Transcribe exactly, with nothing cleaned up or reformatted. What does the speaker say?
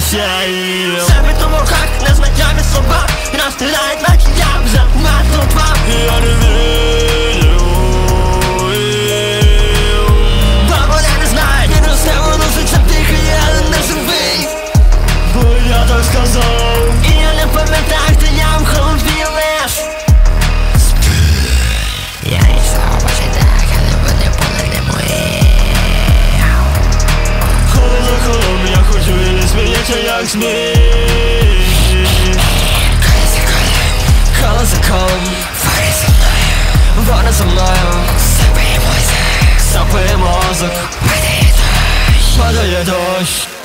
сміюся і себе в руках, незнайомі слова розстріляють, наче я вже мертва. Я не вірю, бо вони не знають, він усе виноситься дихає, але не живий. Бо я так сказав, і я не пам'ятаю, де я в голові лиш. Я йшов по життях, але вони були не мої. Коли за колом я хочу і не сміється, як змій. Коли за колом вони за мною, вони за мною. Сапає мозок, сапає мозок, падає дощ, падає дощ.